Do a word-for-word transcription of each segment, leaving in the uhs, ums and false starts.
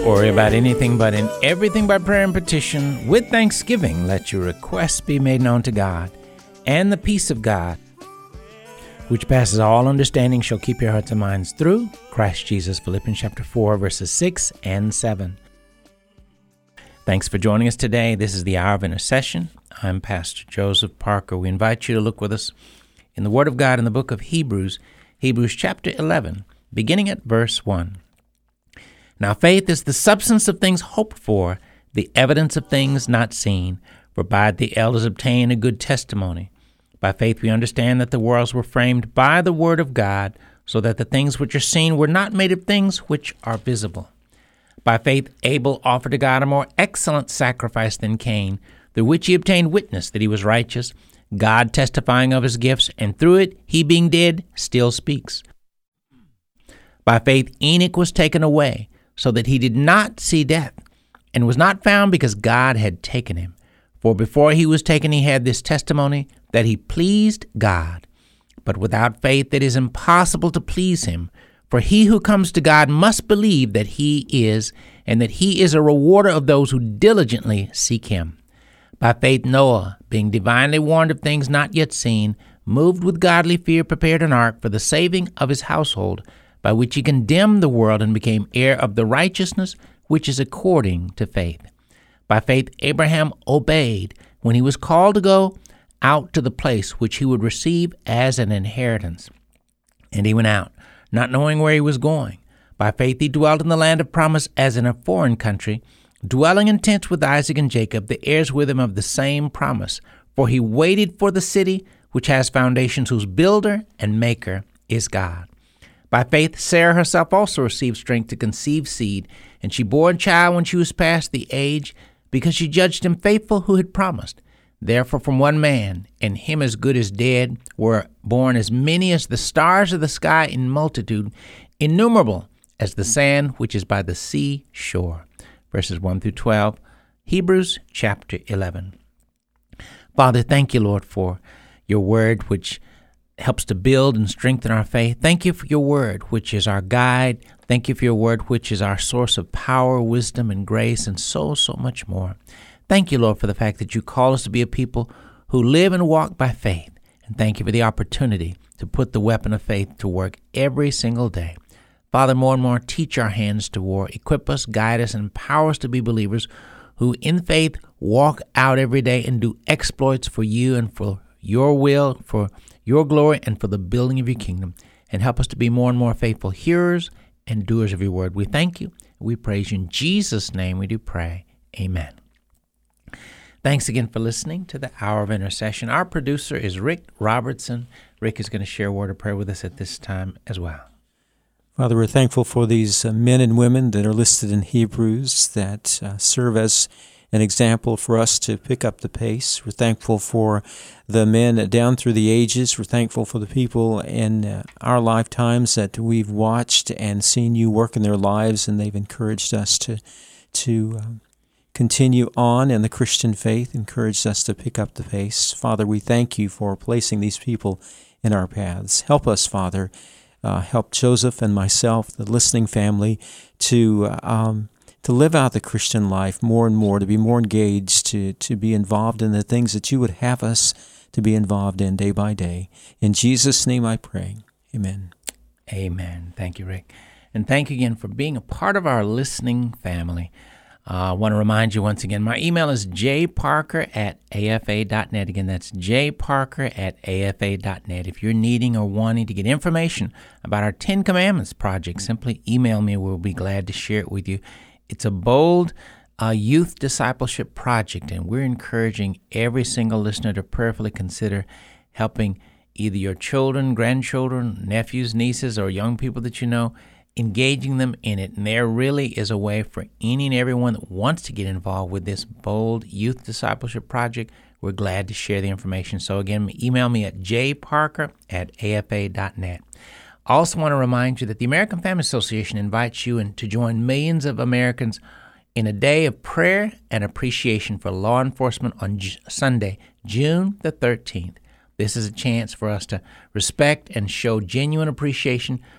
Worry about anything but in everything by prayer and petition. With thanksgiving, let your requests be made known to God. And the peace of God, which passes all understanding, shall keep your hearts and minds through Christ Jesus. Philippians chapter four, verses six and seven. Thanks for joining us today. This is the Hour of Intercession. I'm Pastor Joseph Parker. We invite you to look with us in the Word of God in the book of Hebrews, Hebrews chapter eleven, beginning at verse one. Now faith is the substance of things hoped for, the evidence of things not seen. For by the elders obtain a good testimony. By faith we understand that the worlds were framed by the word of God, so that the things which are seen were not made of things which are visible. By faith Abel offered to God a more excellent sacrifice than Cain, through which he obtained witness that he was righteous, God testifying of his gifts, and through it he, being dead, still speaks. By faith Enoch was taken away, so that he did not see death, and was not found because God had taken him. For before he was taken he had this testimony, that he pleased God. But without faith it is impossible to please him. For he who comes to God must believe that he is, and that he is a rewarder of those who diligently seek him. By faith Noah, being divinely warned of things not yet seen, moved with godly fear, prepared an ark for the saving of his household, by which he condemned the world and became heir of the righteousness which is according to faith. By faith Abraham obeyed when he was called to go out to the place which he would receive as an inheritance. And he went out, not knowing where he was going. By faith he dwelt in the land of promise as in a foreign country, dwelling in tents with Isaac and Jacob, the heirs with him of the same promise. For he waited for the city which has foundations, whose builder and maker is God. By faith Sarah herself also received strength to conceive seed, and she bore a child when she was past the age, because she judged him faithful who had promised. Therefore from one man, and him as good as dead, were born as many as the stars of the sky in multitude, innumerable as the sand which is by the sea shore. Verses one through twelve, Hebrews chapter eleven. Father, thank you, Lord, for your word which helps to build and strengthen our faith. Thank you for your word, which is our guide. Thank you for your word, which is our source of power, wisdom, and grace, and so, so much more. Thank you, Lord, for the fact that you call us to be a people who live and walk by faith. And thank you for the opportunity to put the weapon of faith to work every single day. Father, more and more, teach our hands to war. Equip us, guide us, and empower us to be believers who in faith walk out every day and do exploits for you and for your will, for your glory, and for the building of your kingdom. And help us to be more and more faithful hearers and doers of your word. We thank you. We praise you. In Jesus' name we do pray. Amen. Thanks again for listening to the Hour of Intercession. Our producer is Rick Robertson. Rick is going to share a word of prayer with us at this time as well. Father, we're thankful for these uh, men and women that are listed in Hebrews that uh, serve as an example for us to pick up the pace. We're thankful for the men down through the ages. We're thankful for the people in uh, our lifetimes that we've watched and seen you work in their lives, and they've encouraged us to to um, continue on in the Christian faith, encouraged us to pick up the pace. Father, we thank you for placing these people in our paths. Help us, Father. Uh, help Joseph and myself, the listening family, to uh, um, to live out the Christian life more and more, to be more engaged, to, to be involved in the things that you would have us to be involved in day by day. In Jesus' name I pray. Amen. Amen. Thank you, Rick. And thank you again for being a part of our listening family. Uh, I want to remind you once again, my email is jparker at afa dot net. Again, that's jparker at afa dot net. If you're needing or wanting to get information about our Ten Commandments project, simply email me. We'll be glad to share it with you. It's a bold uh, youth discipleship project, and we're encouraging every single listener to prayerfully consider helping either your children, grandchildren, nephews, nieces, or young people that you know, engaging them in it. And there really is a way for any and everyone that wants to get involved with this bold youth discipleship project. We're glad to share the information. So again, email me at jparker at afa dot net. I also want to remind you that the American Family Association invites you in to join millions of Americans in a day of prayer and appreciation for law enforcement on J- Sunday, June the thirteenth. This is a chance for us to respect and show genuine appreciation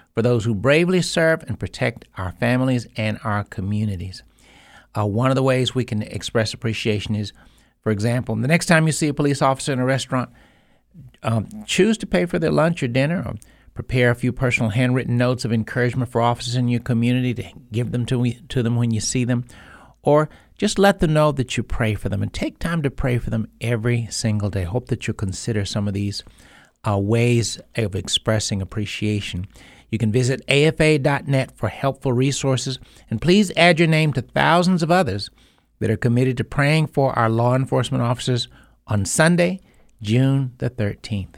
for those who bravely serve and protect our families and our communities. Uh, one of the ways we can express appreciation is, for example, the next time you see a police officer in a restaurant, um, choose to pay for their lunch or dinner, or prepare a few personal handwritten notes of encouragement for officers in your community to give them to, to them when you see them, or just let them know that you pray for them, and take time to pray for them every single day. Hope that you'll consider some of these uh, ways of expressing appreciation. You can visit A F A dot net for helpful resources, and please add your name to thousands of others that are committed to praying for our law enforcement officers on Sunday, June the thirteenth.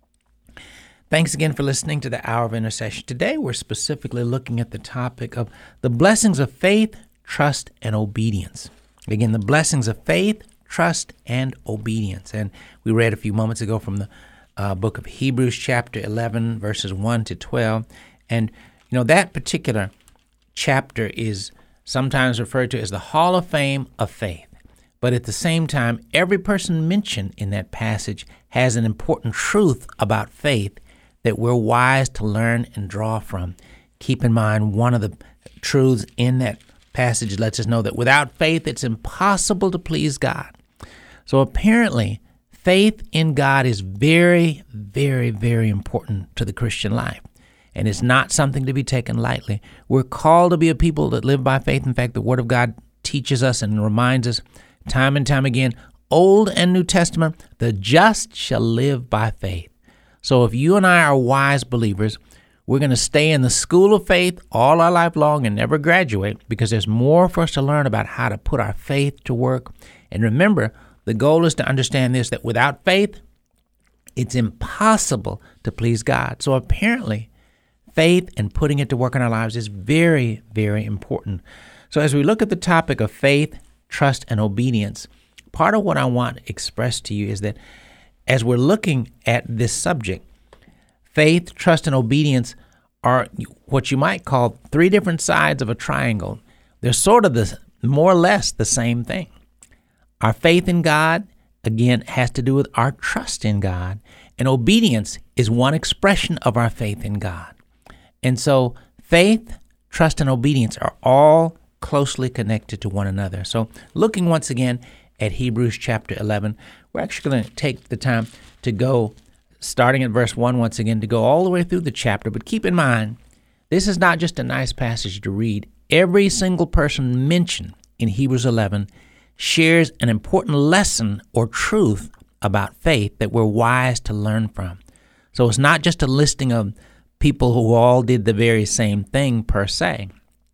Thanks again for listening to the Hour of Intercession. Today we're specifically looking at the topic of the blessings of faith, trust, and obedience. Again, the blessings of faith, trust, and obedience. And we read a few moments ago from the uh, book of Hebrews chapter eleven, verses one to twelve. And, you know, that particular chapter is sometimes referred to as the Hall of Fame of faith. But at the same time, every person mentioned in that passage has an important truth about faith that we're wise to learn and draw from. Keep in mind, one of the truths in that passage lets us know that without faith, it's impossible to please God. So apparently, faith in God is very, very, very important to the Christian life. And it's not something to be taken lightly. We're called to be a people that live by faith. In fact, the Word of God teaches us and reminds us time and time again, Old and New Testament, the just shall live by faith. So if you and I are wise believers, we're going to stay in the school of faith all our life long and never graduate, because there's more for us to learn about how to put our faith to work. And remember, the goal is to understand this, that without faith, it's impossible to please God. So apparently, faith and putting it to work in our lives is very, very important. So as we look at the topic of faith, trust, and obedience, part of what I want expressed to you is that as we're looking at this subject, faith, trust, and obedience are what you might call three different sides of a triangle. They're sort of the more or less the same thing. Our faith in God, again, has to do with our trust in God, and obedience is one expression of our faith in God. And so faith, trust, and obedience are all closely connected to one another. So looking once again at Hebrews chapter eleven, we're actually going to take the time to go, starting at verse one once again, to go all the way through the chapter. But keep in mind, this is not just a nice passage to read. Every single person mentioned in Hebrews eleven shares an important lesson or truth about faith that we're wise to learn from. So it's not just a listing of people who all did the very same thing per se.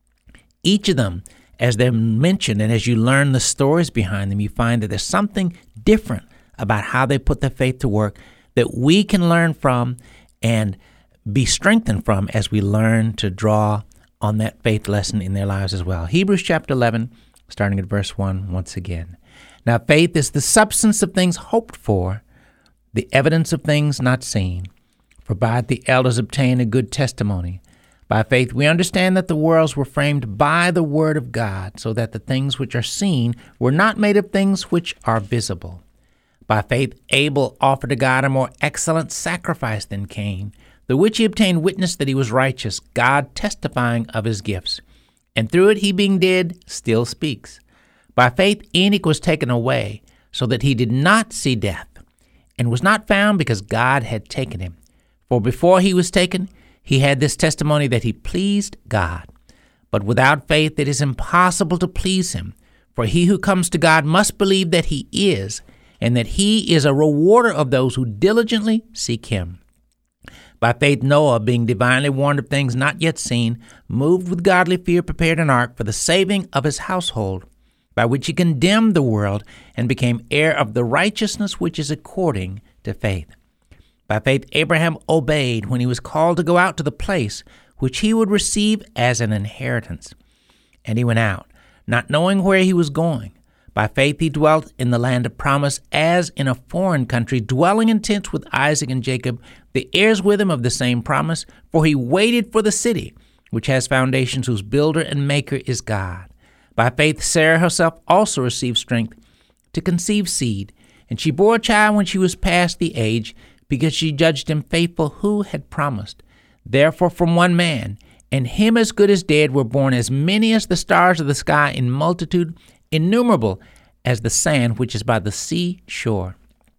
Each of them, as they're mentioned, and as you learn the stories behind them, you find that there's something different about how they put their faith to work that we can learn from and be strengthened from as we learn to draw on that faith lesson in their lives as well. Hebrews chapter eleven, starting at verse one once again. Now faith is the substance of things hoped for, the evidence of things not seen. For by it the elders obtained a good testimony. By faith we understand that the worlds were framed by the word of God, so that the things which are seen were not made of things which are visible. By faith Abel offered to God a more excellent sacrifice than Cain, through which he obtained witness that he was righteous, God testifying of his gifts. And through it he, being dead, still speaks. By faith Enoch was taken away, so that he did not see death, and was not found because God had taken him. For before he was taken, he had this testimony that he pleased God. But without faith it is impossible to please him. For he who comes to God must believe that he is, and that he is a rewarder of those who diligently seek him. By faith Noah, being divinely warned of things not yet seen, moved with godly fear, prepared an ark for the saving of his household, by which he condemned the world and became heir of the righteousness which is according to faith. By faith Abraham obeyed when he was called to go out to the place which he would receive as an inheritance. And he went out, not knowing where he was going. By faith he dwelt in the land of promise, as in a foreign country, dwelling in tents with Isaac and Jacob, the heirs with him of the same promise. For he waited for the city, which has foundations, whose builder and maker is God. By faith Sarah herself also received strength to conceive seed, and she bore a child when she was past the age, because she judged him faithful who had promised. Therefore from one man, and him as good as dead, were born as many as the stars of the sky in multitude, innumerable as the sand which is by the sea shore.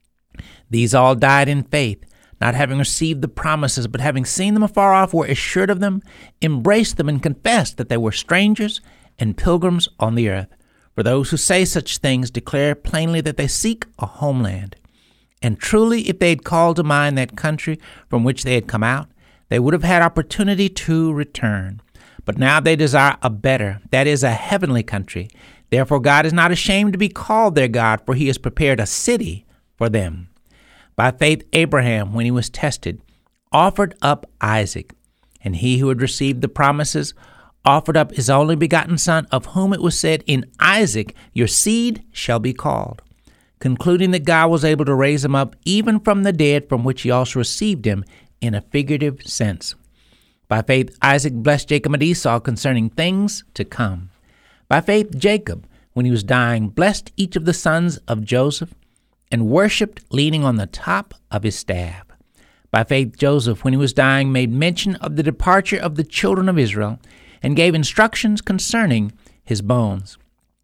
These all died in faith, not having received the promises, but having seen them afar off, were assured of them, embraced them, and confessed that they were strangers and pilgrims on the earth. For those who say such things declare plainly that they seek a homeland. And truly, if they had called to mind that country from which they had come out, they would have had opportunity to return. But now they desire a better, that is, a heavenly country. Therefore God is not ashamed to be called their God, for he has prepared a city for them. By faith Abraham, when he was tested, offered up Isaac, and he who had received the promises offered up his only begotten son, of whom it was said, in Isaac your seed shall be called, concluding that God was able to raise him up even from the dead, from which he also received him in a figurative sense. By faith Isaac blessed Jacob and Esau concerning things to come. By faith Jacob, when he was dying, blessed each of the sons of Joseph, and worshipped leaning on the top of his staff. By faith Joseph, when he was dying, made mention of the departure of the children of Israel, and gave instructions concerning his bones.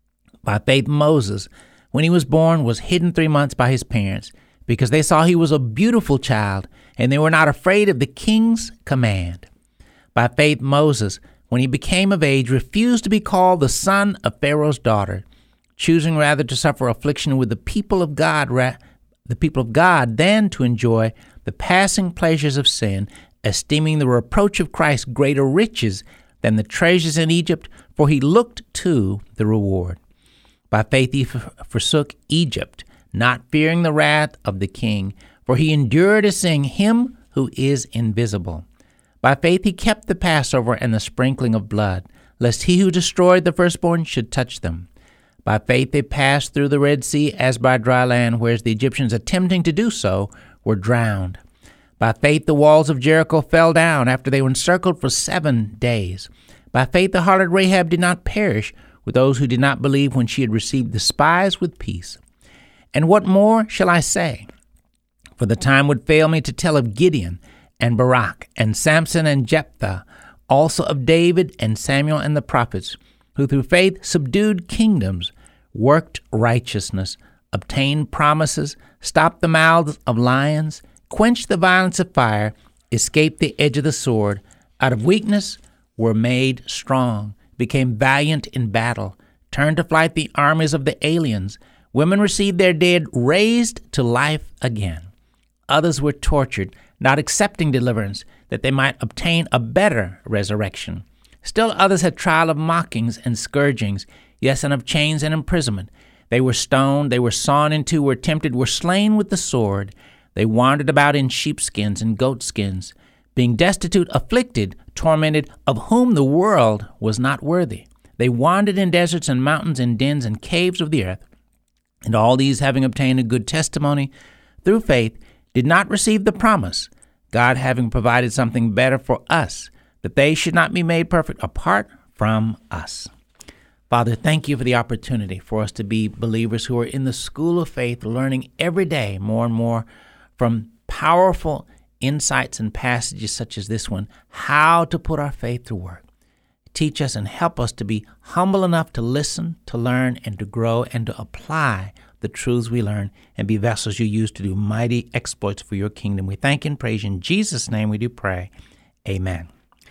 By faith Moses, when he was born, was hidden three months by his parents, because they saw he was a beautiful child, and they were not afraid of the king's command. By faith Moses, when he became of age, refused to be called the son of Pharaoh's daughter, choosing rather to suffer affliction with the people of God, the people of God, than to enjoy the passing pleasures of sin, esteeming the reproach of Christ greater riches than the treasures in Egypt, for he looked to the reward. By faith he forsook Egypt, not fearing the wrath of the king, for he endured as seeing him who is invisible. By faith he kept the Passover and the sprinkling of blood, lest he who destroyed the firstborn should touch them. By faith they passed through the Red Sea as by dry land, whereas the Egyptians, attempting to do so, were drowned. By faith the walls of Jericho fell down after they were encircled for seven days. By faith the harlot Rahab did not perish with those who did not believe, when she had received the spies with peace. And what more shall I say? For the time would fail me to tell of Gideon and Barak and Samson and Jephthah, also of David and Samuel and the prophets, who through faith subdued kingdoms, worked righteousness, obtained promises, stopped the mouths of lions, quenched the violence of fire, escaped the edge of the sword, out of weakness were made strong, became valiant in battle, turned to flight the armies of the aliens. Women received their dead raised to life again. Others were tortured, not accepting deliverance, that they might obtain a better resurrection. Still others had trial of mockings and scourgings, yes, and of chains and imprisonment. They were stoned, they were sawn in two, were tempted, were slain with the sword. They wandered about in sheepskins and goatskins, being destitute, afflicted, tormented, of whom the world was not worthy. They wandered in deserts and mountains and dens and caves of the earth. And all these, having obtained a good testimony through faith, did not receive the promise, God having provided something better for us, that they should not be made perfect apart from us. Father, thank you for the opportunity for us to be believers who are in the school of faith, learning every day more and more from powerful insights and passages such as this one, how to put our faith to work. Teach us and help us to be humble enough to listen, to learn, and to grow, and to apply the truths we learn, and be vessels you use to do mighty exploits for your kingdom. We thank and praise you. In Jesus' name we do pray. Amen.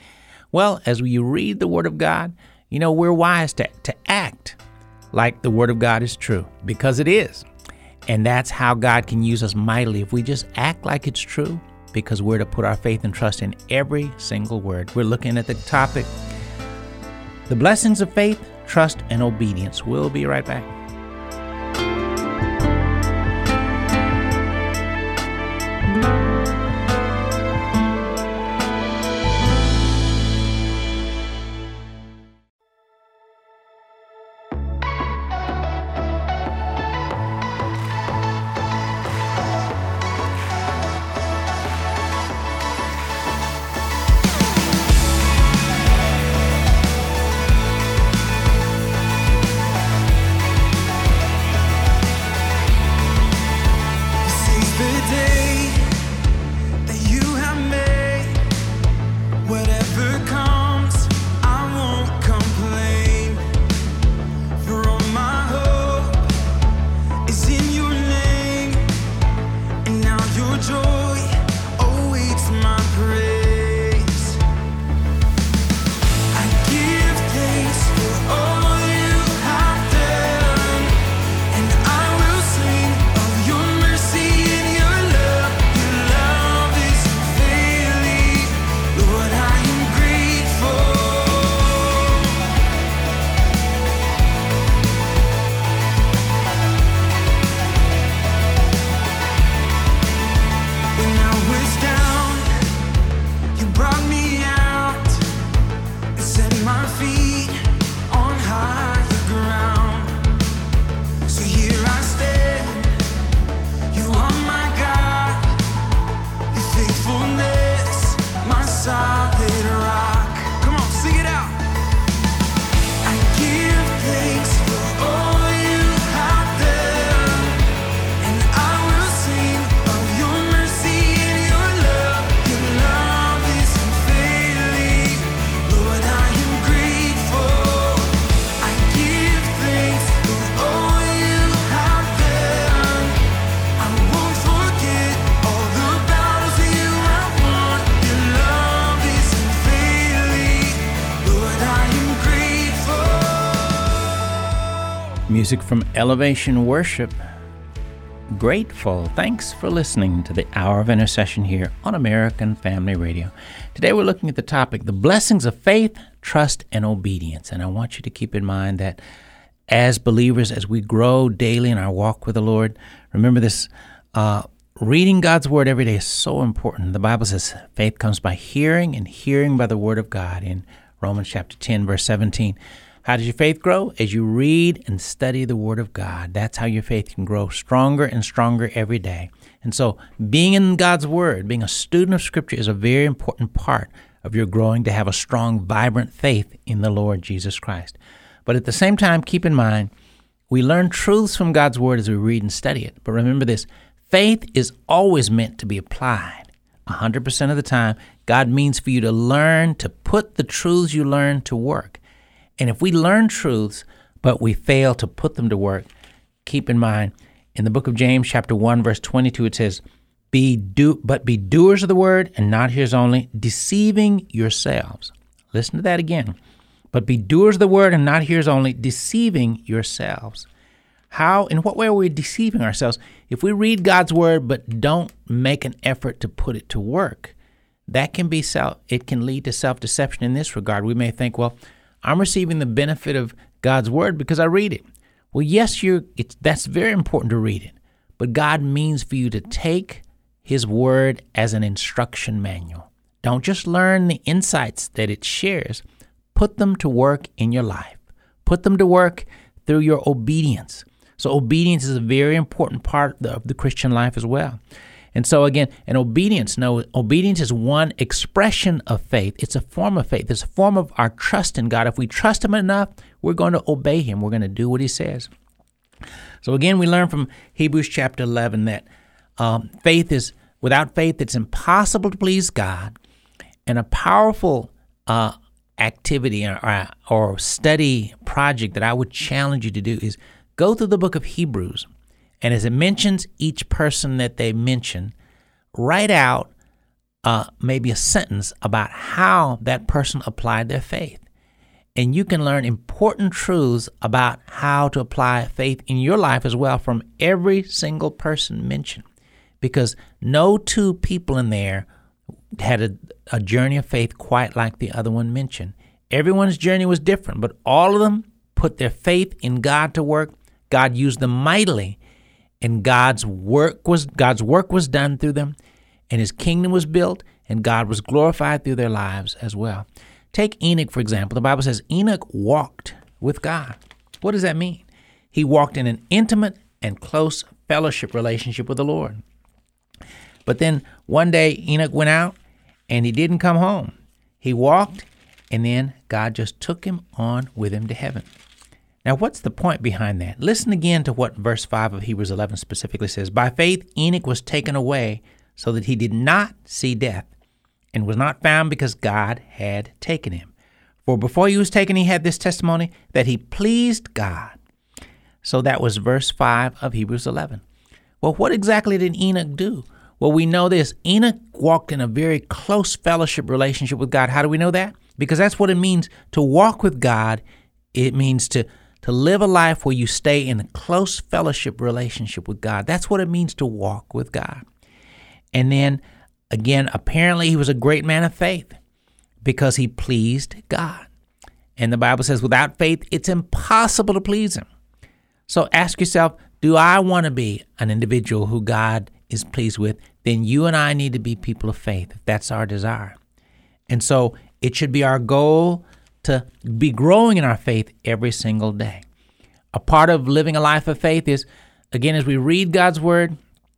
Well, as we read the Word of God, you know, we're wise to, to act like the Word of God is true, because it is. And that's how God can use us mightily, if we just act like it's true, because we're to put our faith and trust in every single word. We're looking at the topic, the blessings of faith, trust, and obedience. We'll be right back. feet on higher ground. So here I stand. You are my God. Your faithfulness, my solid rock. Come on, sing it out. I give thanks for all you have done, and I will sing of your mercy and your love. Your love is unfailing. Lord, I am grateful. I give thanks for all you have done. I won't forget all the battles that you have won. Your love is unfailing. Lord, I am grateful. Music from Elevation Worship. Grateful. Thanks for listening to the Hour of Intercession here on American Family Radio. Today we're looking at the topic, the blessings of faith, trust, and obedience. And I want you to keep in mind that as believers, as we grow daily in our walk with the Lord, remember this, uh, reading God's Word every day is so important. The Bible says faith comes by hearing, and hearing by the Word of God in Romans chapter ten, verse seventeen. How does your faith grow? As you read and study the Word of God. That's how your faith can grow stronger and stronger every day. And so being in God's Word, being a student of Scripture is a very important part of your growing to have a strong, vibrant faith in the Lord Jesus Christ. But at the same time, keep in mind, we learn truths from God's Word as we read and study it. But remember this, faith is always meant to be applied. one hundred percent of the time, God means for you to learn to put the truths you learn to work. And if we learn truths, but we fail to put them to work, keep in mind, in the book of James, chapter one, verse twenty-two, it says, "Be do, but be doers of the word and not hearers only, deceiving yourselves." Listen to that again. But be doers of the word and not hearers only, deceiving yourselves. How, in what way are we deceiving ourselves? If we read God's word but don't make an effort to put it to work, that can be self, it can lead to self-deception in this regard. We may think, well, I'm receiving the benefit of God's word because I read it. Well, yes, you're, it's, that's very important to read it. But God means for you to take his word as an instruction manual. Don't just learn the insights that it shares. Put them to work in your life. Put them to work through your obedience. So obedience is a very important part of the, of the Christian life as well. And so again, an obedience, no, obedience is one expression of faith. It's a form of faith. It's a form of our trust in God. If we trust him enough, we're going to obey him. We're going to do what he says. So again, we learn from Hebrews chapter eleven that um, faith is, without faith, it's impossible to please God. And a powerful uh, activity or, or study project that I would challenge you to do is go through the book of Hebrews. And as it mentions each person that they mention, write out uh, maybe a sentence about how that person applied their faith. And you can learn important truths about how to apply faith in your life as well from every single person mentioned. Because no two people in there had a, a journey of faith quite like the other one mentioned. Everyone's journey was different, but all of them put their faith in God to work. God used them mightily. And God's work was God's work was done through them, and his kingdom was built, and God was glorified through their lives as well. Take Enoch, for example. The Bible says Enoch walked with God. What does that mean? He walked in an intimate and close fellowship relationship with the Lord. But then one day Enoch went out, and he didn't come home. He walked, and then God just took him on with him to heaven. Now, what's the point behind that? Listen again to what verse five of Hebrews eleven specifically says. By faith, Enoch was taken away so that he did not see death and was not found because God had taken him. For before he was taken, he had this testimony that he pleased God. So that was verse five of Hebrews eleven. Well, what exactly did Enoch do? Well, we know this. Enoch walked in a very close fellowship relationship with God. How do we know that? Because that's what it means to walk with God. It means to To live a life where you stay in a close fellowship relationship with God. That's what it means to walk with God. And then, again, apparently he was a great man of faith because he pleased God. And the Bible says without faith, it's impossible to please him. So ask yourself, do I want to be an individual who God is pleased with? Then you and I need to be people of faith, if that's our desire. And so it should be our goal to be growing in our faith every single day. A part of living a life of faith is, again, as we read God's Word,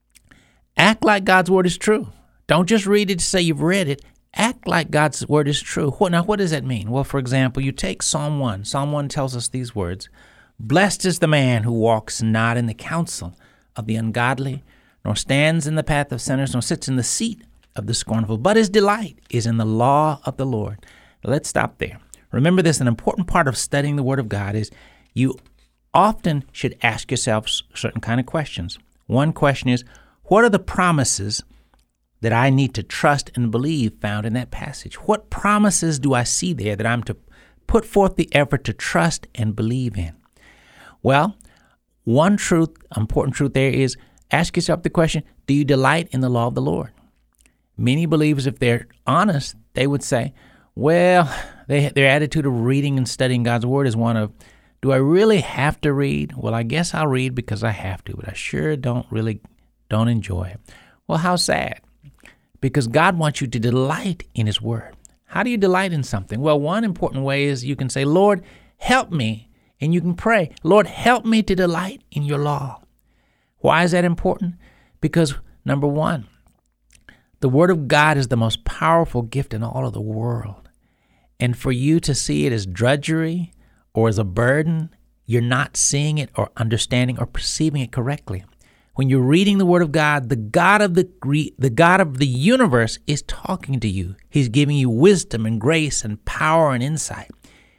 act like God's Word is true. Don't just read it to say you've read it. Act like God's Word is true. What, now, what does that mean? Well, for example, you take Psalm one. Psalm one tells us these words, "Blessed is the man who walks not in the counsel of the ungodly, nor stands in the path of sinners, nor sits in the seat of the scornful, but his delight is in the law of the Lord." Let's stop there. Remember this, an important part of studying the Word of God is you often should ask yourself certain kind of questions. One question is, what are the promises that I need to trust and believe found in that passage? What promises do I see there that I'm to put forth the effort to trust and believe in? Well, one truth, important truth there is, ask yourself the question, do you delight in the law of the Lord? Many believers, if they're honest, they would say, well, they, their attitude of reading and studying God's Word is one of, do I really have to read? Well, I guess I'll read because I have to, but I sure don't really don't enjoy it. Well, how sad. Because God wants you to delight in His Word. How do you delight in something? Well, one important way is you can say, Lord, help me. And you can pray, Lord, help me to delight in your law. Why is that important? Because, number one, the Word of God is the most powerful gift in all of the world. And for you to see it as drudgery or as a burden, you're not seeing it or understanding or perceiving it correctly. When you're reading the Word of God, the God of the the God of the universe is talking to you. He's giving you wisdom and grace and power and insight.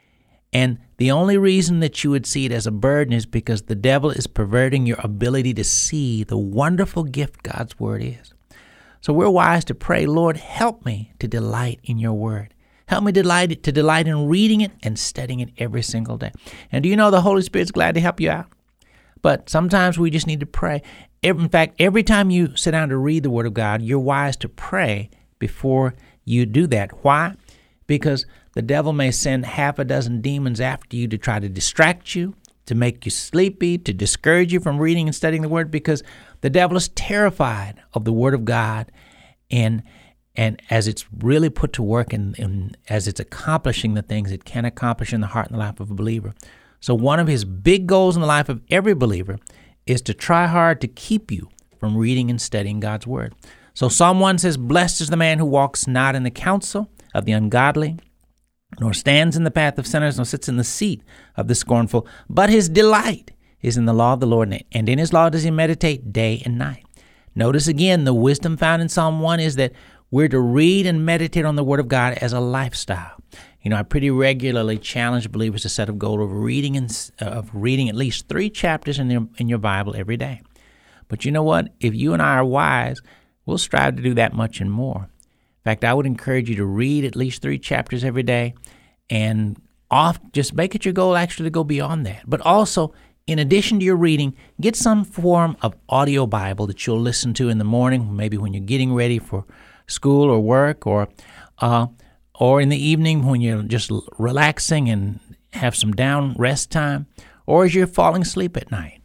And the only reason that you would see it as a burden is because the devil is perverting your ability to see the wonderful gift God's Word is. So we're wise to pray, Lord, help me to delight in your Word. Help me delight to delight in reading it and studying it every single day. And do you know the Holy Spirit's glad to help you out? But sometimes we just need to pray. In fact, every time you sit down to read the Word of God, you're wise to pray before you do that. Why? Because the devil may send half a dozen demons after you to try to distract you, to make you sleepy, to discourage you from reading and studying the Word, because the devil is terrified of the Word of God and and as it's really put to work and, and as it's accomplishing the things it can accomplish in the heart and the life of a believer. So one of his big goals in the life of every believer is to try hard to keep you from reading and studying God's Word. So Psalm one says, "Blessed is the man who walks not in the counsel of the ungodly, nor stands in the path of sinners, nor sits in the seat of the scornful, but his delight is in the law of the Lord, and in his law does he meditate day and night." Notice again, the wisdom found in Psalm one is that we're to read and meditate on the Word of God as a lifestyle. You know, I pretty regularly challenge believers to set a goal of reading and, uh, of reading at least three chapters in your, in your Bible every day. But you know what? If you and I are wise, we'll strive to do that much and more. In fact, I would encourage you to read at least three chapters every day, and off, just make it your goal actually to go beyond that. But also, in addition to your reading, get some form of audio Bible that you'll listen to in the morning, maybe when you're getting ready for school or work, or uh, or in the evening when you're just relaxing and have some down rest time, or as you're falling asleep at night.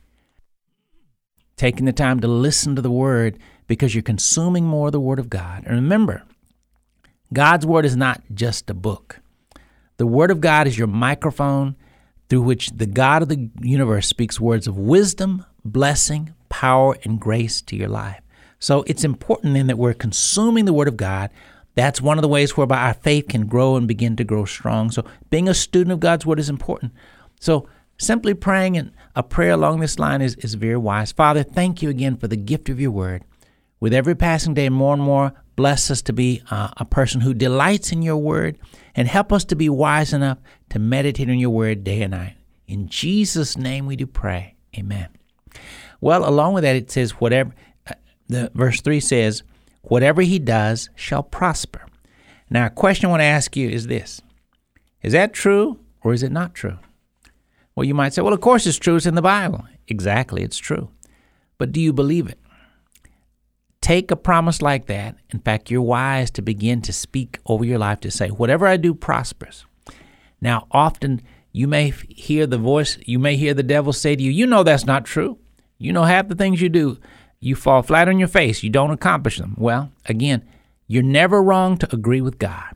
Taking the time to listen to the Word because you're consuming more of the Word of God. And remember, God's Word is not just a book. The Word of God is your microphone through which the God of the universe speaks words of wisdom, blessing, power, and grace to your life. So it's important then that we're consuming the Word of God. That's one of the ways whereby our faith can grow and begin to grow strong. So being a student of God's Word is important. So simply praying a prayer along this line is, is very wise. Father, thank you again for the gift of your Word. With every passing day, more and more, bless us to be uh, a person who delights in your Word, and help us to be wise enough to meditate on your Word day and night. In Jesus' name we do pray. Amen. Well, along with that, it says, whatever, uh, the verse three says, whatever he does shall prosper. Now, a question I want to ask you is this. Is that true or is it not true? Well, you might say, well, of course it's true. It's in the Bible. Exactly, it's true. But do you believe it? Take a promise like that. In fact, you're wise to begin to speak over your life to say, whatever I do prospers. Now, often you may hear the voice, you may hear the devil say to you, you know that's not true. You know half the things you do, you fall flat on your face. You don't accomplish them. Well, again, you're never wrong to agree with God.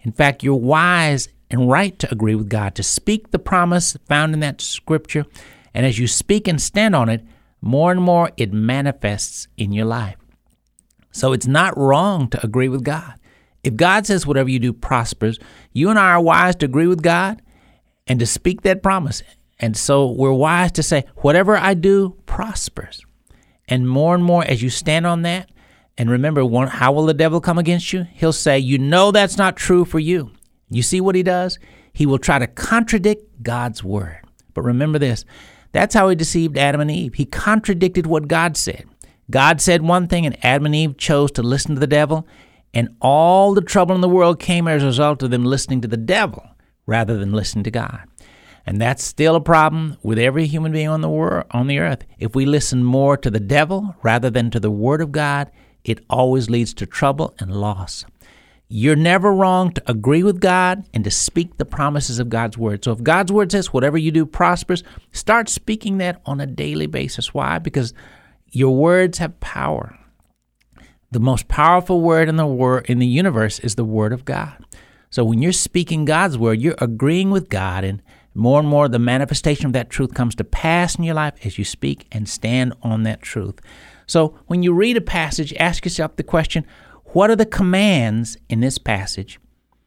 In fact, you're wise and right to agree with God, to speak the promise found in that scripture. And as you speak and stand on it, more and more it manifests in your life. So it's not wrong to agree with God. If God says whatever you do prospers, you and I are wise to agree with God and to speak that promise. And so we're wise to say, whatever I do prospers. And more and more as you stand on that, and remember, one, how will the devil come against you? He'll say, you know that's not true for you. You see what he does? He will try to contradict God's word. But remember this, that's how he deceived Adam and Eve. He contradicted what God said. God said one thing, and Adam and Eve chose to listen to the devil, and all the trouble in the world came as a result of them listening to the devil rather than listening to God. And that's still a problem with every human being on the world, on the earth. If we listen more to the devil rather than to the word of God, it always leads to trouble and loss. You're never wrong to agree with God and to speak the promises of God's word. So if God's word says whatever you do prospers, start speaking that on a daily basis. Why? Because your words have power. The most powerful word in the word in the universe is the word of God. So when you're speaking God's word, you're agreeing with God, and more and more the manifestation of that truth comes to pass in your life as you speak and stand on that truth. So when you read a passage, ask yourself the question, what are the commands in this passage?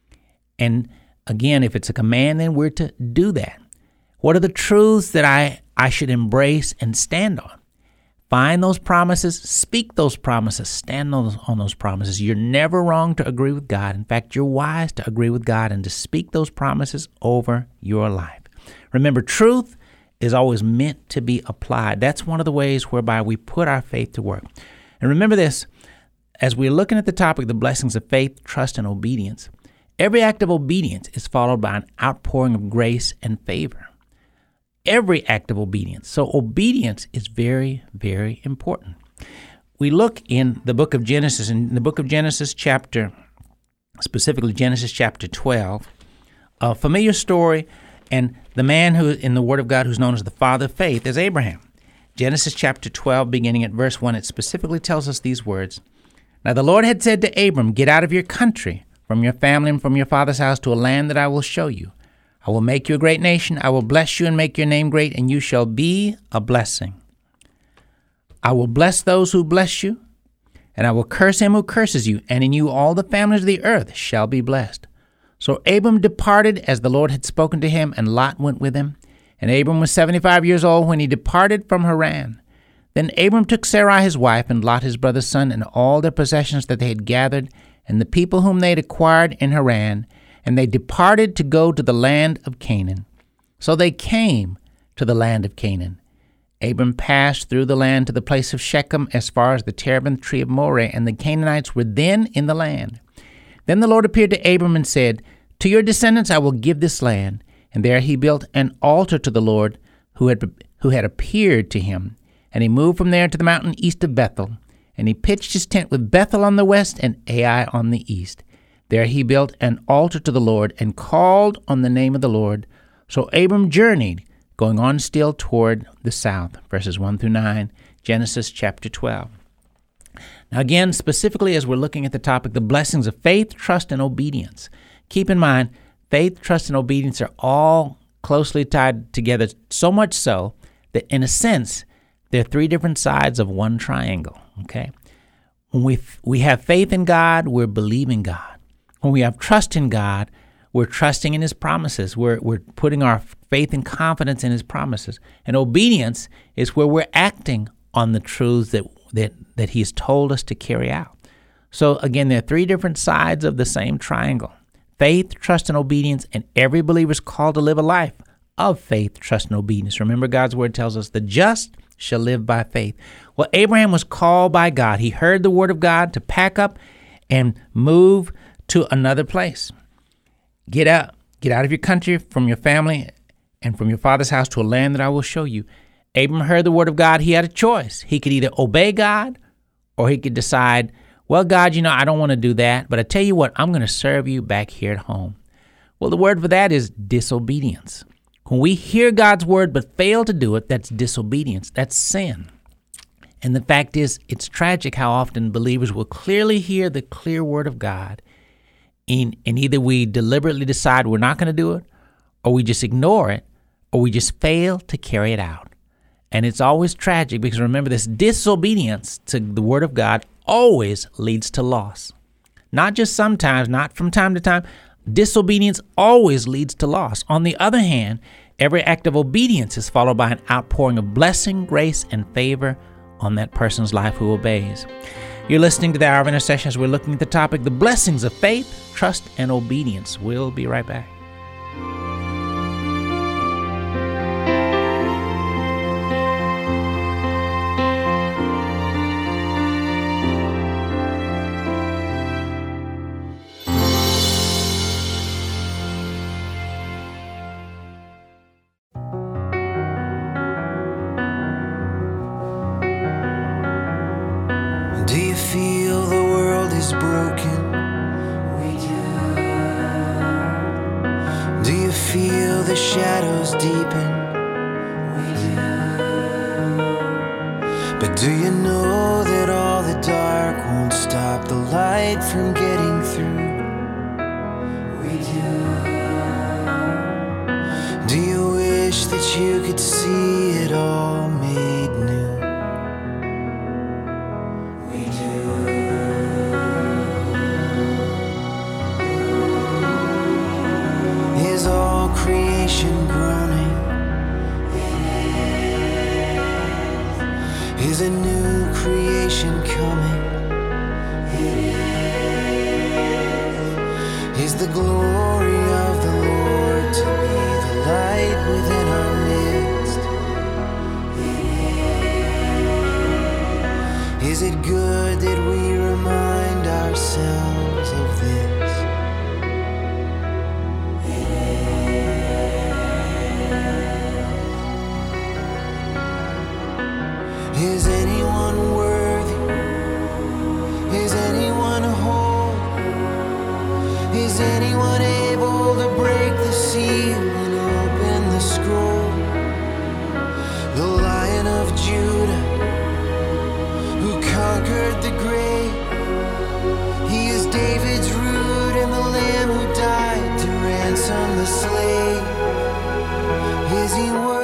And again, if it's a command, then we're to do that. What are the truths that I, I should embrace and stand on? Find those promises, speak those promises, stand on those, on those promises. You're never wrong to agree with God. In fact, you're wise to agree with God and to speak those promises over your life. Remember, truth is always meant to be applied. That's one of the ways whereby we put our faith to work. And remember this, as we're looking at the topic, the blessings of faith, trust, and obedience, every act of obedience is followed by an outpouring of grace and favor. Every act of obedience. So obedience is very, very important. We look in the book of Genesis, in the book of Genesis chapter, specifically Genesis chapter twelve, a familiar story, and the man who in the Word of God who's known as the father of faith is Abraham. Genesis chapter twelve, beginning at verse one, it specifically tells us these words. Now the Lord had said to Abram, get out of your country, from your family and from your father's house to a land that I will show you. I will make you a great nation. I will bless you and make your name great, and you shall be a blessing. I will bless those who bless you, and I will curse him who curses you, and in you all the families of the earth shall be blessed. So Abram departed as the Lord had spoken to him, and Lot went with him. And Abram was seventy-five years old when he departed from Haran. Then Abram took Sarai his wife, and Lot his brother's son, and all their possessions that they had gathered, and the people whom they had acquired in Haran, and they departed to go to the land of Canaan. So they came to the land of Canaan. Abram passed through the land to the place of Shechem as far as the terebinth tree of Moreh, and the Canaanites were then in the land. Then the Lord appeared to Abram and said, to your descendants I will give this land. And there he built an altar to the Lord who had, who had appeared to him. And he moved from there to the mountain east of Bethel. And he pitched his tent with Bethel on the west and Ai on the east. There he built an altar to the Lord and called on the name of the Lord. So Abram journeyed, going on still toward the south. Verses one through nine, Genesis chapter twelve. Now again, specifically as we're looking at the topic, the blessings of faith, trust, and obedience. Keep in mind, faith, trust, and obedience are all closely tied together, so much so that in a sense, they're three different sides of one triangle, okay? When we we have faith in God, we're believing God. When we have trust in God, we're trusting in his promises. We're we're putting our faith and confidence in his promises. And obedience is where we're acting on the truths that that, that he's told us to carry out. So again, there are three different sides of the same triangle. Faith, trust, and obedience, and every believer is called to live a life of faith, trust, and obedience. Remember, God's word tells us the just shall live by faith. Well, Abraham was called by God. He heard the word of God to pack up and move to another place. Get out, get out of your country, from your family, and from your father's house to a land that I will show you. Abraham heard the word of God. He had a choice. He could either obey God or he could decide, well, God, you know, I don't want to do that, but I tell you what, I'm going to serve you back here at home. Well, the word for that is disobedience. When we hear God's word but fail to do it, that's disobedience. That's sin. And the fact is, it's tragic how often believers will clearly hear the clear word of God And, and either we deliberately decide we're not going to do it, or we just ignore it, or we just fail to carry it out. And it's always tragic because remember, this disobedience to the Word of God always leads to loss. Not just sometimes, not from time to time. Disobedience always leads to loss. On the other hand, every act of obedience is followed by an outpouring of blessing, grace, and favor on that person's life who obeys. You're listening to the Hour of Intercession as we're looking at the topic, the blessings of faith, trust, and obedience. We'll be right back. Do you feel the world is broken? We do. Do you feel the shadows deepen? We do. But do you know that all the dark won't stop the light from getting through? We do. Do you wish that you could see it all made new? Creation groaning. Is a new creation coming? Is the glory of the Lord to be the light within our midst? Is it good that we remind ourselves of this? Is anyone worthy? Is anyone whole? Is anyone able to break the seal and open the scroll? The Lion of Judah, who conquered the grave. He is David's root and the Lamb who died to ransom the slave. Is he worthy?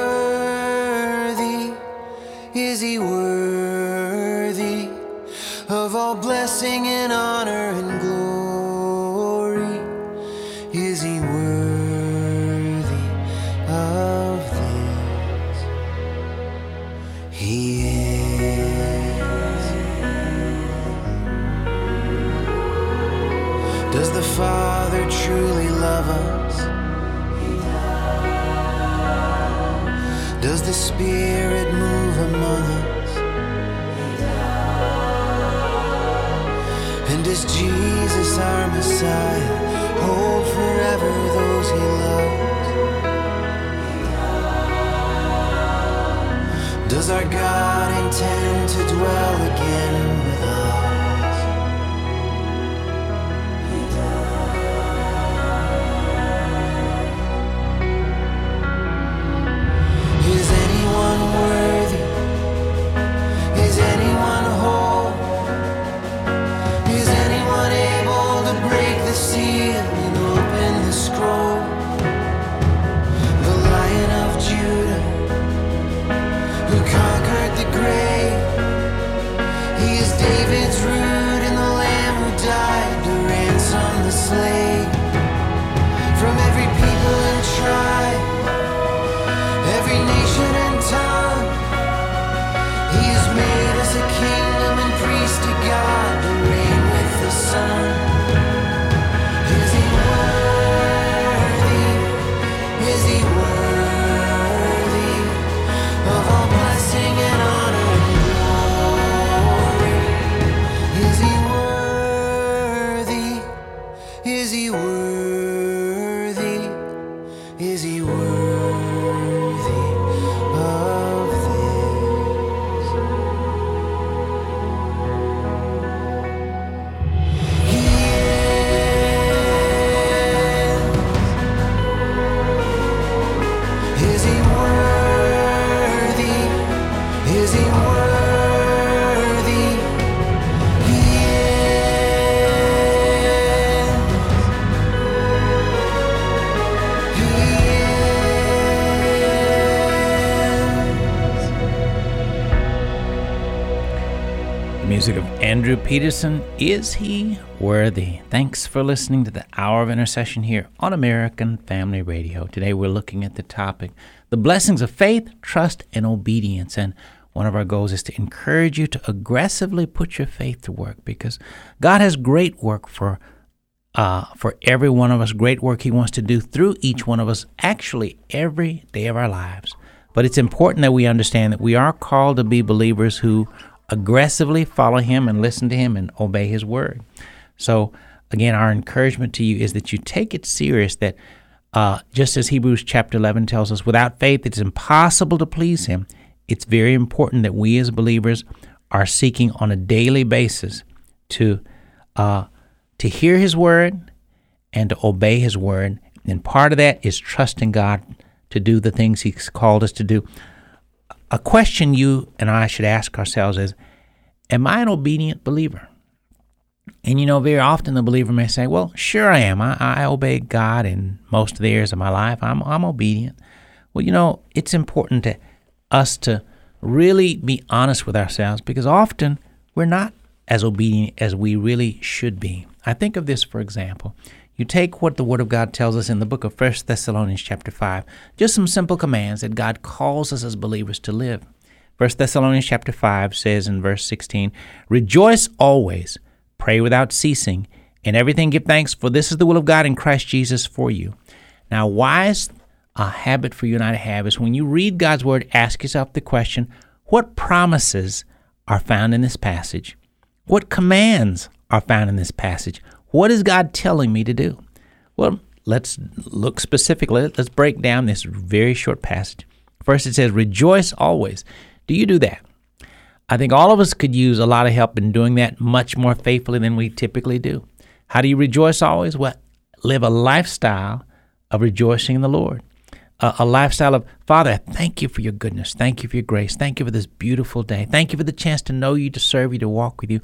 Is he worthy of all blessing and honor and glory? Is he worthy of this? He is. Does the Father truly love us? Does the Spirit move among us? And does Jesus, our Messiah, hold forever those he loves? Does our God intend to dwell again with us? Is anyone worthy? Is anyone whole? Is anyone able to break the seal and open the scroll? The Lion of Judah, who conquered the grave. He is David's music of Andrew Peterson, Is He Worthy? Thanks for listening to the Hour of Intercession here on American Family Radio. Today we're looking at the topic, the blessings of faith, trust, and obedience. And one of our goals is to encourage you to aggressively put your faith to work, because God has great work for uh, for every one of us, great work He wants to do through each one of us, actually every day of our lives. But it's important that we understand that we are called to be believers who aggressively follow Him and listen to Him and obey His word. So again, our encouragement to you is that you take it serious, that uh, just as Hebrews chapter eleven tells us, without faith it's impossible to please Him. It's very important that we as believers are seeking on a daily basis to uh, to hear His word and to obey His word. And part of that is trusting God to do the things He's called us to do. A question you and I should ask ourselves is, am I an obedient believer? And you know, very often the believer may say, well, sure I am. I, I obey God in most of the areas of my life. I'm, I'm obedient. Well, you know, it's important to us to really be honest with ourselves, because often we're not as obedient as we really should be. I think of this, for example. You take what the Word of God tells us in the book of First Thessalonians chapter five, just some simple commands that God calls us as believers to live. First Thessalonians chapter five says in verse sixteen, "Rejoice always, pray without ceasing, in everything give thanks, for this is the will of God in Christ Jesus for you." Now, wise a habit for you and I to have is when you read God's Word, ask yourself the question, what promises are found in this passage? What commands are found in this passage? What is God telling me to do? Well, let's look specifically. Let's break down this very short passage. First, it says, rejoice always. Do you do that? I think all of us could use a lot of help in doing that much more faithfully than we typically do. How do you rejoice always? Well, live a lifestyle of rejoicing in the Lord. A, a lifestyle of, Father, thank you for your goodness. Thank you for your grace. Thank you for this beautiful day. Thank you for the chance to know you, to serve you, to walk with you.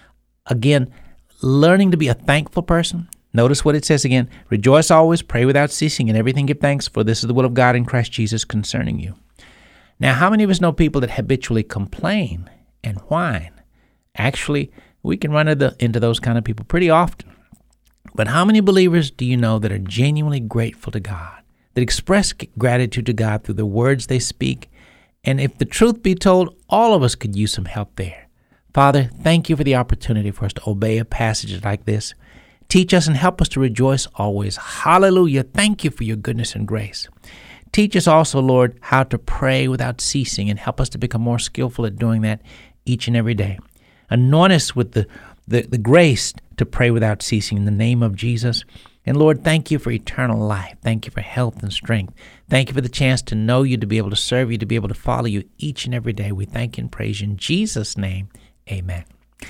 Again, learning to be a thankful person. Notice what it says again. Rejoice always, pray without ceasing, and everything give thanks, for this is the will of God in Christ Jesus concerning you. Now, how many of us know people that habitually complain and whine? Actually, we can run into, into those kind of people pretty often. But how many believers do you know that are genuinely grateful to God, that express gratitude to God through the words they speak? And if the truth be told, all of us could use some help there. Father, thank you for the opportunity for us to obey a passage like this. Teach us and help us to rejoice always. Hallelujah. Thank you for your goodness and grace. Teach us also, Lord, how to pray without ceasing, and help us to become more skillful at doing that each and every day. Anoint us with the, the, the grace to pray without ceasing in the name of Jesus. And Lord, thank you for eternal life. Thank you for health and strength. Thank you for the chance to know you, to be able to serve you, to be able to follow you each and every day. We thank you and praise you in Jesus' name. Amen.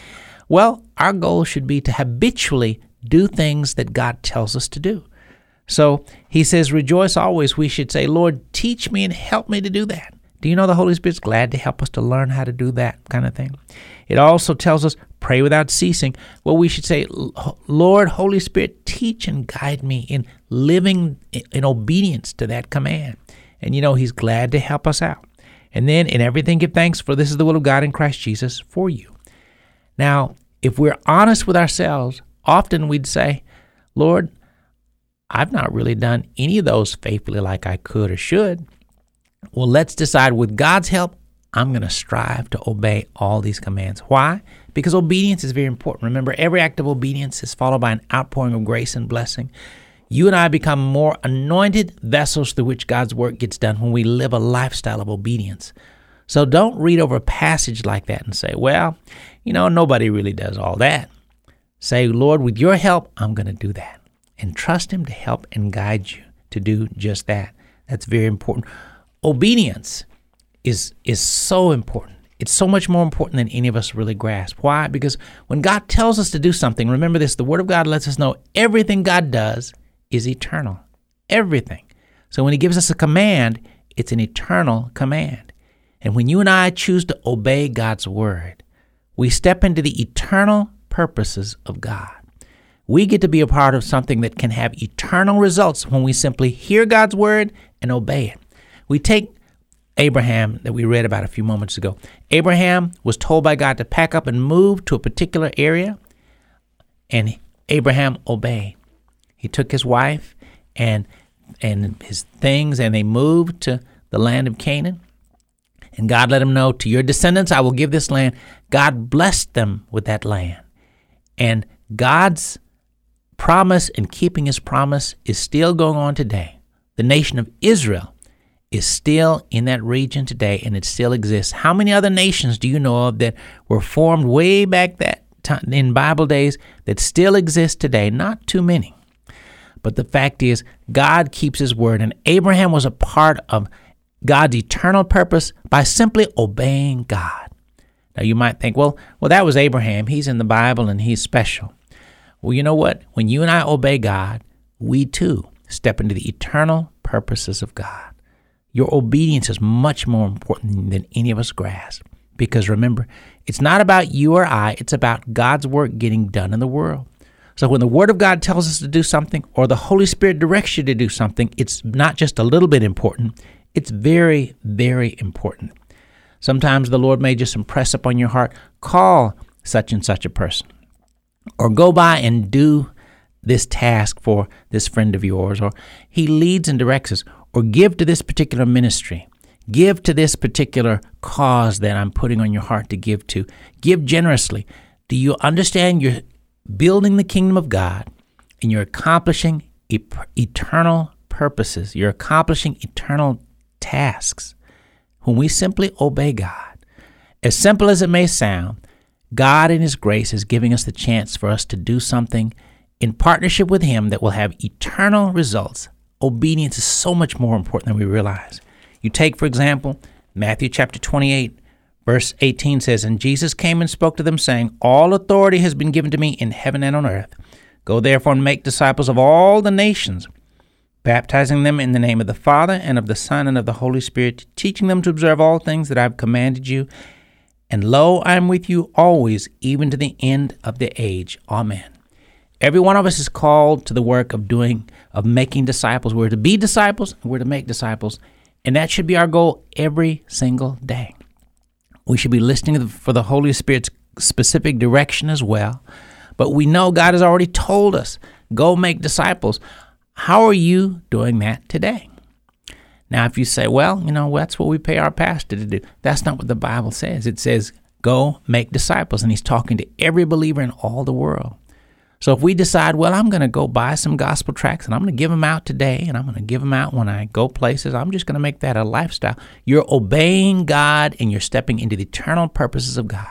Well, our goal should be to habitually do things that God tells us to do. So he says, rejoice always. We should say, Lord, teach me and help me to do that. Do you know the Holy Spirit's glad to help us to learn how to do that kind of thing? It also tells us, pray without ceasing. Well, we should say, Lord, Holy Spirit, teach and guide me in living in obedience to that command. And you know, he's glad to help us out. And then in everything give thanks, for this is the will of God in Christ Jesus for you. Now, if we're honest with ourselves, often we'd say, Lord, I've not really done any of those faithfully like I could or should. Well, let's decide with God's help, I'm going to strive to obey all these commands. Why? Because obedience is very important. Remember, every act of obedience is followed by an outpouring of grace and blessing. You and I become more anointed vessels through which God's work gets done when we live a lifestyle of obedience. So don't read over a passage like that and say, well, you know, nobody really does all that. Say, Lord, with your help, I'm going to do that. And trust him to help and guide you to do just that. That's very important. Obedience is is so important. It's so much more important than any of us really grasp. Why? Because when God tells us to do something, remember this, the Word of God lets us know everything God does is eternal. Everything. So when he gives us a command, it's an eternal command. And when you and I choose to obey God's word, we step into the eternal purposes of God. We get to be a part of something that can have eternal results when we simply hear God's word and obey it. We take Abraham that we read about a few moments ago. Abraham was told by God to pack up and move to a particular area, and Abraham obeyed. He took his wife and and his things, and they moved to the land of Canaan. And God let him know, to your descendants I will give this land. God blessed them with that land. And God's promise and keeping his promise is still going on today. The nation of Israel is still in that region today, and it still exists. How many other nations do you know of that were formed way back that time in Bible days that still exist today? Not too many. But the fact is, God keeps his word, and Abraham was a part of God's eternal purpose by simply obeying God. Now you might think, well, well, that was Abraham. He's in the Bible and he's special. Well, you know what? When you and I obey God, we too step into the eternal purposes of God. Your obedience is much more important than any of us grasp. Because remember, it's not about you or I, it's about God's work getting done in the world. So when the Word of God tells us to do something, or the Holy Spirit directs you to do something, it's not just a little bit important, it's very, very important. Sometimes the Lord may just impress upon your heart, call such and such a person, or go by and do this task for this friend of yours, or he leads and directs us, or give to this particular ministry, give to this particular cause that I'm putting on your heart to give to. Give generously. Do you understand you're building the kingdom of God, and you're accomplishing e- eternal purposes? You're accomplishing eternal tasks when we simply obey God. As simple as it may sound, God in his grace is giving us the chance for us to do something in partnership with him that will have eternal results. Obedience is so much more important than we realize. You take, for example, Matthew chapter twenty-eight, verse eighteen says, and Jesus came and spoke to them, saying, all authority has been given to me in heaven and on earth. Go therefore and make disciples of all the nations, baptizing them in the name of the Father and of the Son and of the Holy Spirit, teaching them to observe all things that I have commanded you. And lo, I am with you always, even to the end of the age. Amen. Every one of us is called to the work of doing, of making disciples. We're to be disciples, and we're to make disciples. And that should be our goal every single day. We should be listening for the Holy Spirit's specific direction as well. But we know God has already told us, go make disciples. How are you doing that today? Now, if you say, well, you know, that's what we pay our pastor to do. That's not what the Bible says. It says, go make disciples. And he's talking to every believer in all the world. So if we decide, well, I'm going to go buy some gospel tracts and I'm going to give them out today and I'm going to give them out when I go places, I'm just going to make that a lifestyle. You're obeying God and you're stepping into the eternal purposes of God.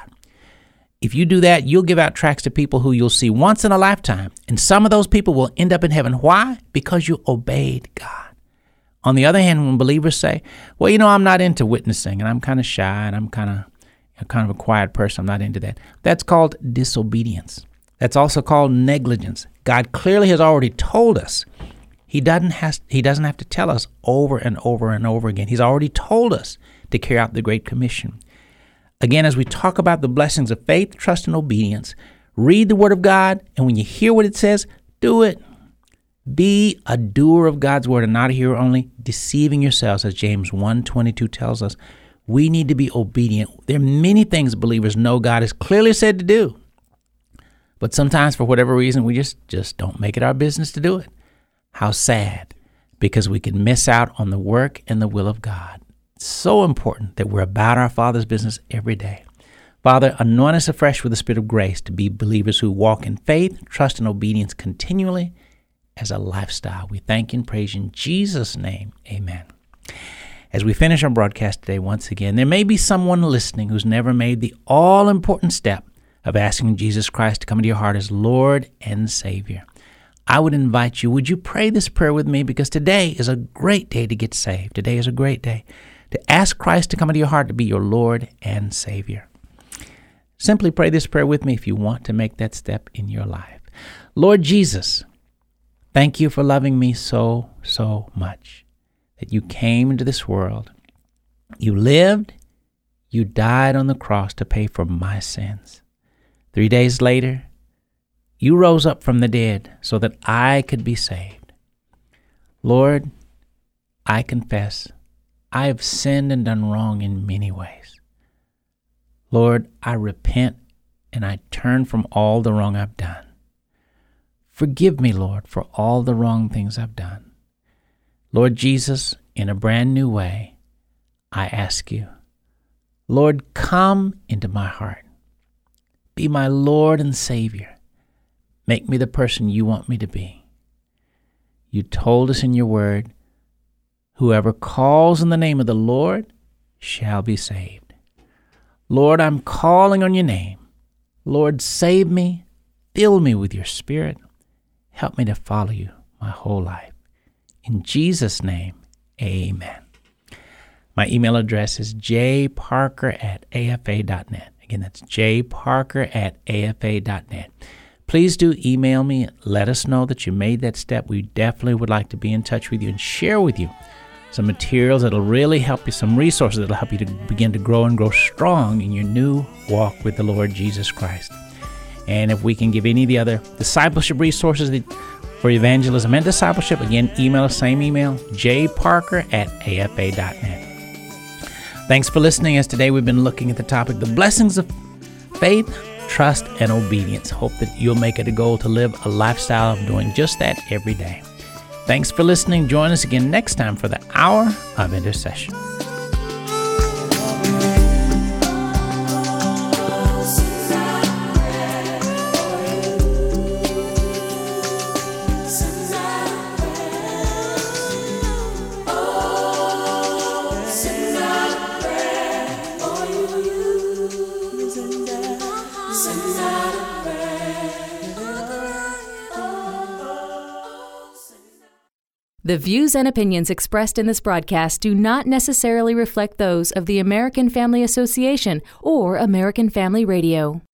If you do that, you'll give out tracts to people who you'll see once in a lifetime. And some of those people will end up in heaven. Why? Because you obeyed God. On the other hand, when believers say, well, you know, I'm not into witnessing and I'm kind of shy and I'm kind of, you know, kind of a quiet person, I'm not into that. That's called disobedience. That's also called negligence. God clearly has already told us. He doesn't has he doesn't have to tell us over and over and over again. He's already told us to carry out the Great Commission. Again, as we talk about the blessings of faith, trust, and obedience, read the Word of God, and when you hear what it says, do it. Be a doer of God's Word and not a hearer only, deceiving yourselves, as James one twenty-two tells us. We need to be obedient. There are many things believers know God has clearly said to do. But sometimes, for whatever reason, we just, just don't make it our business to do it. How sad, because we can miss out on the work and the will of God. It's so important that we're about our Father's business every day. Father, anoint us afresh with the Spirit of grace to be believers who walk in faith, trust, and obedience continually as a lifestyle. We thank you and praise you in Jesus' name. Amen. As we finish our broadcast today, once again, there may be someone listening who's never made the all-important step of asking Jesus Christ to come into your heart as Lord and Savior. I would invite you, would you pray this prayer with me? Because today is a great day to get saved. Today is a great day to ask Christ to come into your heart to be your Lord and Savior. Simply pray this prayer with me if you want to make that step in your life. Lord Jesus, thank you for loving me so, so much that you came into this world. You lived, you died on the cross to pay for my sins. Three days later, you rose up from the dead so that I could be saved. Lord, I confess I have sinned and done wrong in many ways. Lord, I repent and I turn from all the wrong I've done. Forgive me, Lord, for all the wrong things I've done. Lord Jesus, in a brand new way, I ask you, Lord, come into my heart. Be my Lord and Savior. Make me the person you want me to be. You told us in your word, whoever calls in the name of the Lord shall be saved. Lord, I'm calling on your name. Lord, save me. Fill me with your Spirit. Help me to follow you my whole life. In Jesus' name, amen. My email address is j parker at a f a dot net. Again, that's j parker at a f a dot net. Please do email me. Let us know that you made that step. We definitely would like to be in touch with you and share with you some materials that will really help you, some resources that will help you to begin to grow and grow strong in your new walk with the Lord Jesus Christ. And if we can give any of the other discipleship resources that, for evangelism and discipleship, again, email us, same email, j parker at a f a dot net. Thanks for listening, as today we've been looking at the topic, the blessings of faith, trust, and obedience. Hope that you'll make it a goal to live a lifestyle of doing just that every day. Thanks for listening. Join us again next time for the Hour of Intercession. The views and opinions expressed in this broadcast do not necessarily reflect those of the American Family Association or American Family Radio.